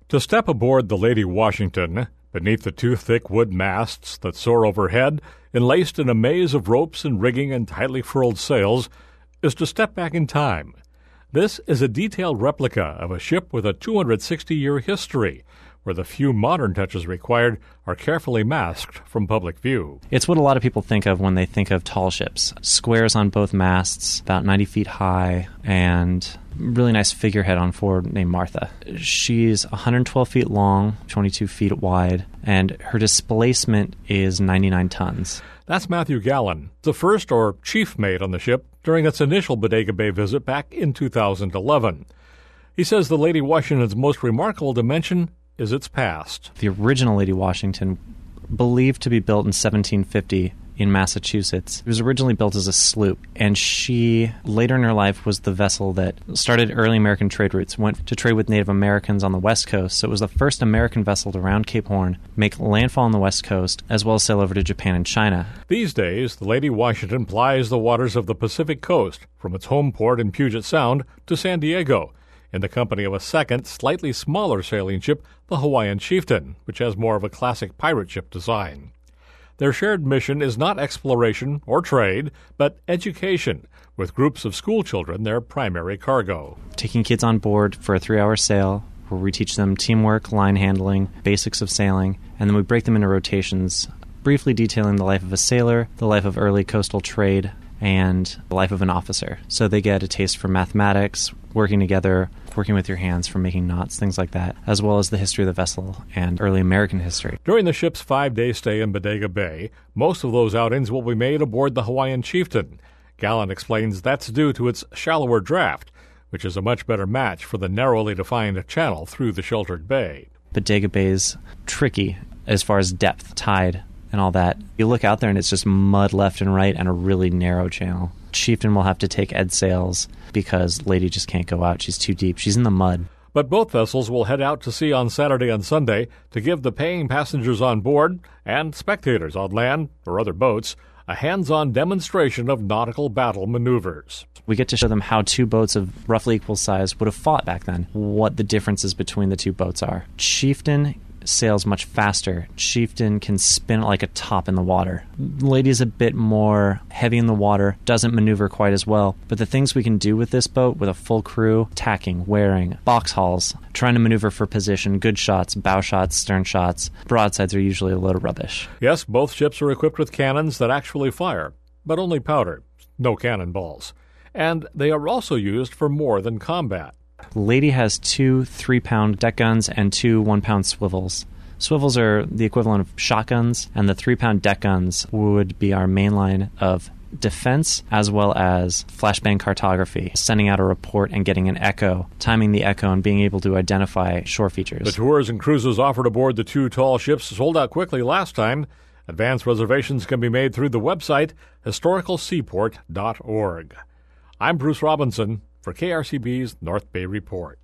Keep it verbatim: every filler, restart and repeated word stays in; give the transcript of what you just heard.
To step aboard the Lady Washington, beneath the two thick wood masts that soar overhead, enlaced in a maze of ropes and rigging and tightly furled sails, is to step back in time. This is a detailed replica of a ship with a two hundred sixty year history, where the few modern touches required are carefully masked from public view. It's what a lot of people think of when they think of tall ships. Squares on both masts, about ninety feet high, and really nice figurehead on forward named Martha. She's one hundred twelve feet long, twenty-two feet wide, and her displacement is ninety-nine tons. That's Matthew Gallen, the first or chief mate on the ship during its initial Bodega Bay visit back in two thousand eleven. He says the Lady Washington's most remarkable dimension is its past. The original Lady Washington, believed to be built in seventeen fifty in Massachusetts, it was originally built as a sloop, and she, later in her life, was the vessel that started early American trade routes, went to trade with Native Americans on the West Coast, so it was the first American vessel to round Cape Horn, make landfall on the West Coast, as well as sail over to Japan and China. These days, the Lady Washington plies the waters of the Pacific Coast, from its home port in Puget Sound to San Diego, in the company of a second, slightly smaller sailing ship, the Hawaiian Chieftain, which has more of a classic pirate ship design. Their shared mission is not exploration or trade, but education, with groups of school children their primary cargo. Taking kids on board for a three-hour sail, where we teach them teamwork, line handling, basics of sailing, and then we break them into rotations, briefly detailing the life of a sailor, the life of early coastal trade, and the life of an officer. So they get a taste for mathematics, working together, working with your hands for making knots, things like that, as well as the history of the vessel and early American history. During the ship's five-day stay in Bodega Bay, most of those outings will be made aboard the Hawaiian Chieftain. Gallen explains that's due to its shallower draft, which is a much better match for the narrowly defined channel through the sheltered bay. Bodega Bay's tricky as far as depth, tide, and all that. You look out there and it's just mud left and right and a really narrow channel. Chieftain will have to take Ed sails because Lady just can't go out. She's too deep. She's in the mud. But both vessels will head out to sea on Saturday and Sunday to give the paying passengers on board and spectators on land or other boats a hands-on demonstration of nautical battle maneuvers. We get to show them how two boats of roughly equal size would have fought back then, what the differences between the two boats are. Chieftain sails much faster. Chieftain can spin like a top in the water. Lady's a bit more heavy in the water, doesn't maneuver quite as well, but the things we can do with this boat with a full crew, tacking, wearing, box hauls, trying to maneuver for position, good shots, bow shots, stern shots, broadsides are usually a load of rubbish. Yes, both ships are equipped with cannons that actually fire, but only powder, no cannonballs. And they are also used for more than combat. Lady has two three-pound deck guns and two one-pound swivels. Swivels are the equivalent of shotguns, and the three-pound deck guns would be our main line of defense as well as flashbang cartography, sending out a report and getting an echo, timing the echo and being able to identify shore features. The tours and cruises offered aboard the two tall ships sold out quickly last time. Advance reservations can be made through the website historical seaport dot org. I'm Bruce Robinson for K R C B's North Bay Report.